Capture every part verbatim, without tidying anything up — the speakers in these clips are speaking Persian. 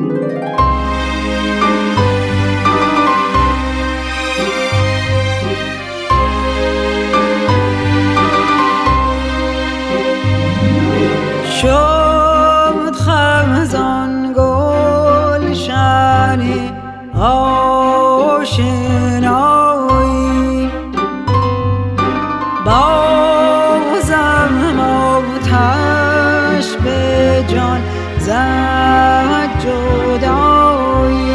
شد خزان گلشن آشنایی، بازم آتش به جان زد جدایی.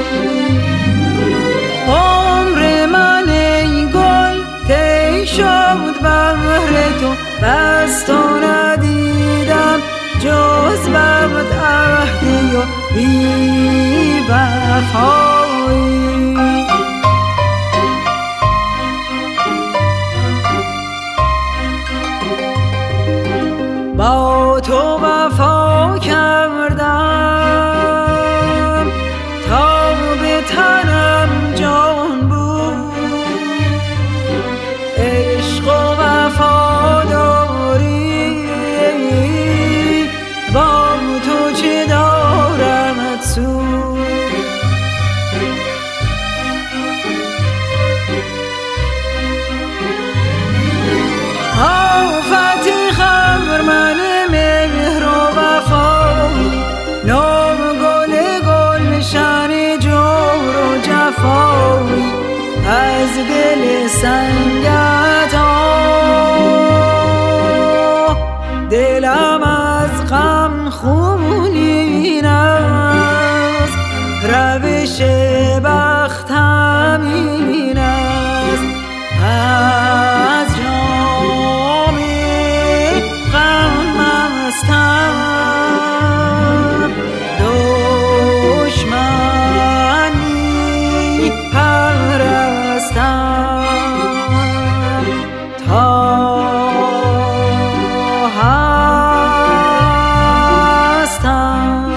عمر من ای گل طی شد بهر تو، بس تو ندیدم جز بد عهدی و بی وفایی. با تو وفا کردم تا به تنم جان بود، عشق و وفاداری با تو چه دارم سود. آفتی خرمن مهر و وفایی، نام گل گلشن جور و جفایی، از دل سنگت آه دلم از غم خونین است، روش بختم این است، از جام غم مستم، دشمنی پرستم تا هستم.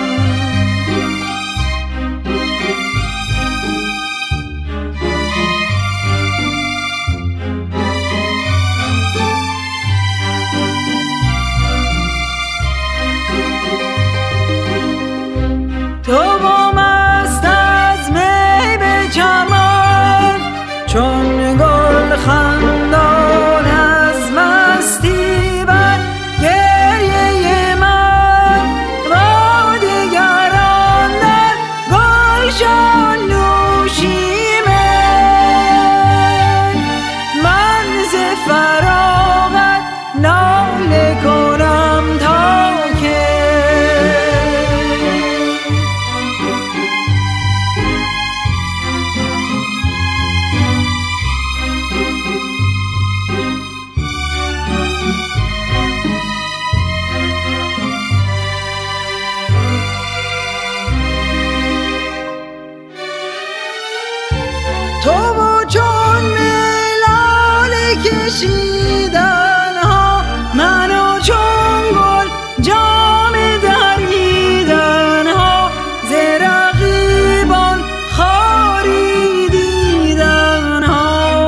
تو با مست از می به چمن، چون گل خندان از مستی بر گریه من، با دیگران در گلشن نوشیمن، من ز فراغت ناله کنم تا که تو و چون ملال کشیدن ها، من و چون گل جام دریدن ها، ز رقیبان خاری دیدن ها،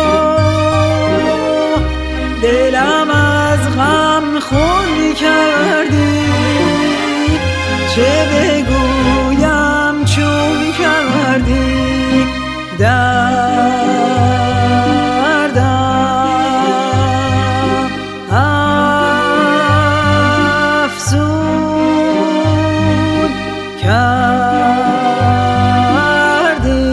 دلم از غم خون کردی، چه بگویم چون کردی دردم افزون کردی.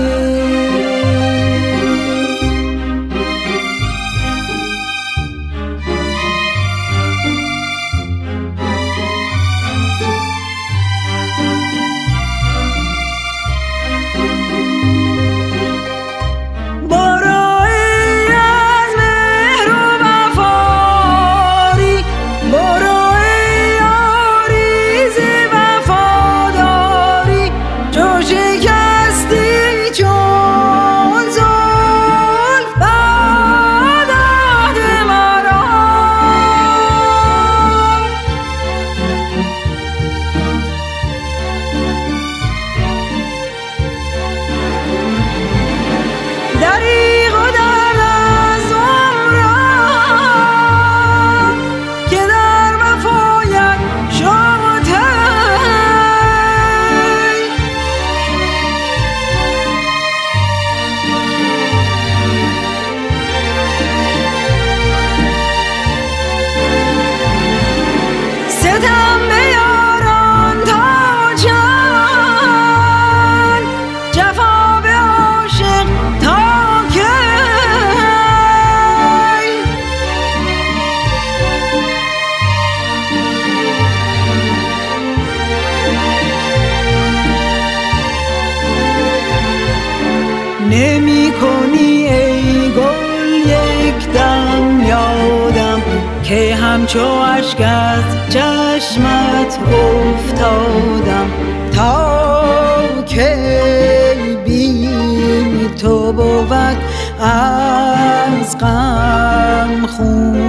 نمی کنی ای گل یک دم یادم که همچو اشک از چشمت افتادم. تا کی بیم تو بود از غم خون